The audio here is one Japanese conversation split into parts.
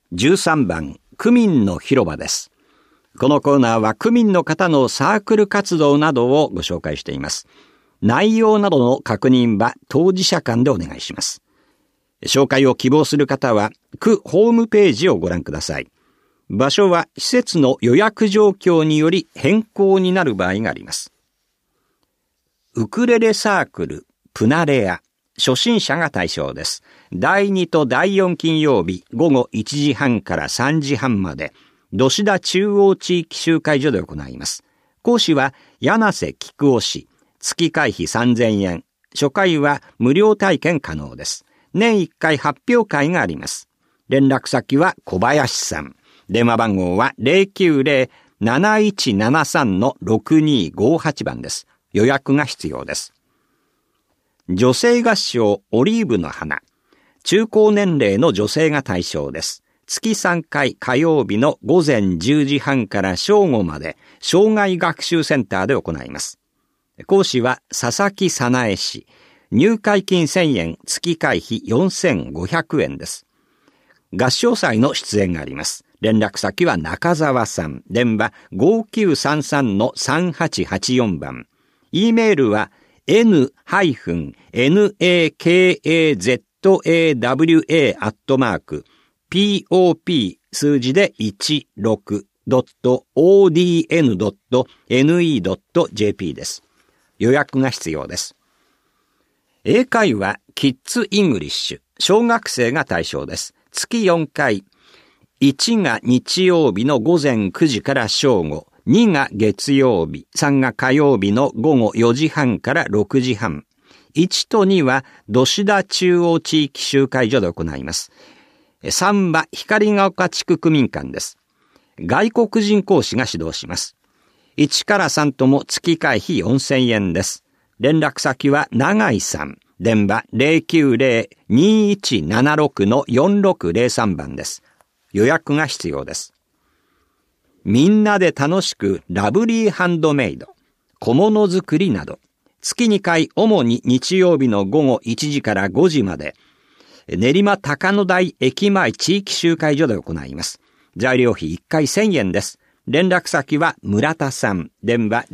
13番、区民の広場です。このコーナーは区民の方のサークル活動などをご紹介しています。内容などの確認は当事者間でお願いします。紹介を希望する方は区ホームページをご覧ください。場所は施設の予約状況により変更になる場合があります。ウクレレサークルプナレア、初心者が対象です。第2と第4金曜日午後1時半から3時半まで、土田中央地域集会所で行います。講師は柳瀬菊雄氏、月会費3000円。初回は無料体験可能です。年1回発表会があります。連絡先は小林さん。電話番号は 090-7173-6258 番です。予約が必要です。女性合唱オリーブの花。中高年齢の女性が対象です。月3回火曜日の午前10時半から正午まで障害学習センターで行います。講師は佐々木早苗氏。入会金1000円、月会費4500円です。合唱祭の出演があります。連絡先は中澤さん。電話 5933-3884 番。E メールはn-nakazawa@pop 数字で 16.odn.ne.jp です。予約が必要です。英会話キッズイングリッシュ、小学生が対象です。月4回。1が日曜日の午前9時から正午。2が月曜日、3が火曜日の午後4時半から6時半。1と2は土田中央地域集会所で行います。3は光が丘地区区民館です。外国人講師が指導します。1から3とも月会費4000円です。連絡先は永井さん。電話 090-2176-4603 番です。予約が必要です。みんなで楽しくラブリーハンドメイド、小物作りなど、月2回主に日曜日の午後1時から5時まで、練馬高野台駅前地域集会所で行います。材料費1回1000円です。連絡先は村田さん。電話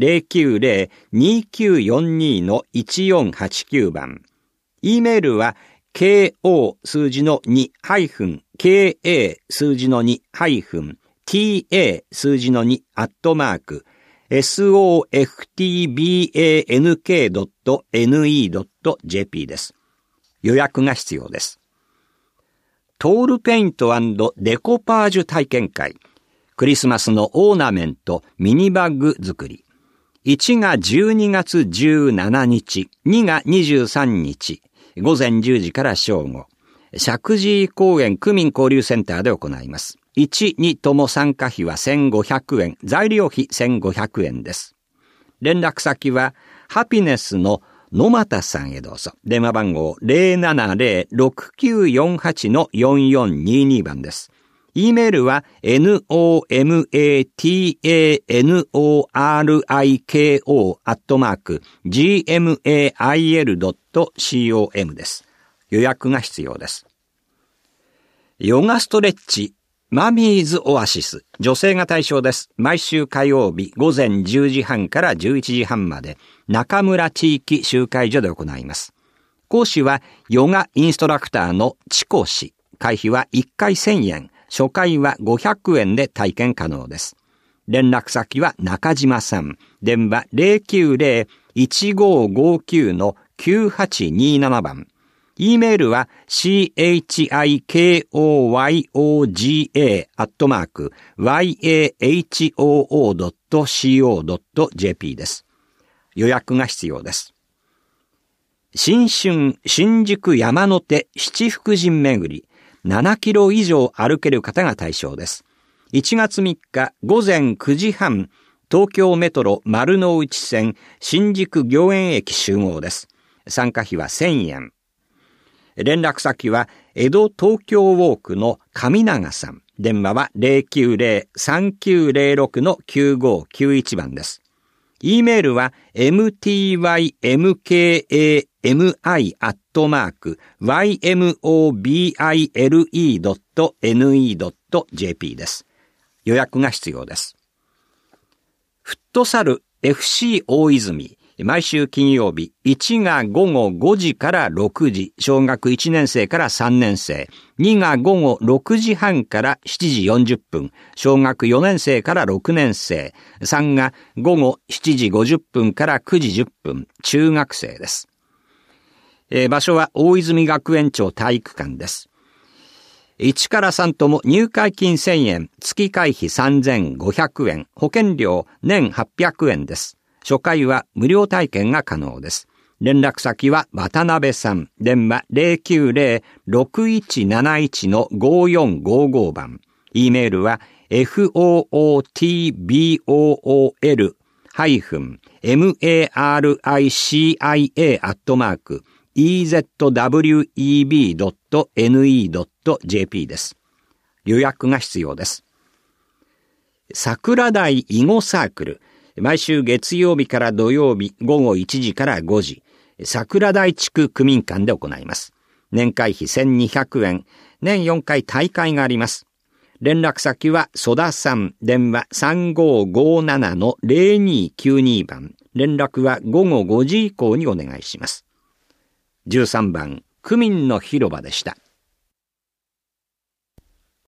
090-2942-1489 番。E メールは KO 数字の2 KA 数字の2 TA 数字の2softbank.ne.jp です。予約が必要です。トールペイント&デコパージュ体験会。クリスマスのオーナメント、ミニバッグ作り。1が12月17日、2が23日、午前10時から正午。石神井公園区民交流センターで行います。1、2とも参加費は1500円、材料費1500円です。連絡先は、ハピネスの野又さんへどうぞ。電話番号 070-6948-4422 番です。E メールは nomataniko@gmail.com です。予約が必要です。ヨガストレッチマミーズオアシス、女性が対象です。毎週火曜日午前10時半から11時半まで中村地域集会所で行います。講師はヨガインストラクターのチコ氏。会費は1回1000円、初回は500円で体験可能です。連絡先は中島さん。電話 090-1559-9827 番。E メールは chikoya@yahoo.co.jp です。予約が必要です。新春新宿山手七福神巡り7キロ以上歩ける方が対象です。1月3日午前9時半、東京メトロ丸の内線新宿御苑駅集合です。参加費は1000円。連絡先は江戸東京ウォークの上永さん。電話は 090-3906-9591 番です。E メールは mtymkami@ymobile.ne.jp .jp です。予約が必要です。フットサル FC 大泉。毎週金曜日、1が午後5時から6時、小学1年生から3年生。2が午後6時半から7時40分、小学4年生から6年生。3が午後7時50分から9時10分、中学生です。場所は大泉学園町体育館です。1から3とも入会金1000円、月会費3500円、保険料年800円です。初回は無料体験が可能です。連絡先は渡辺さん。電話 090-6171-5455 番。E メールは footballtia-@ezweb.ne.jp です。予約が必要です。桜台囲碁サークル。毎週月曜日から土曜日午後1時から5時、桜台地区区民館で行います。年会費1200円、年4回大会があります。連絡先は曽田さん。電話 3557-0292 番。連絡は午後5時以降にお願いします。13番、区民の広場でした。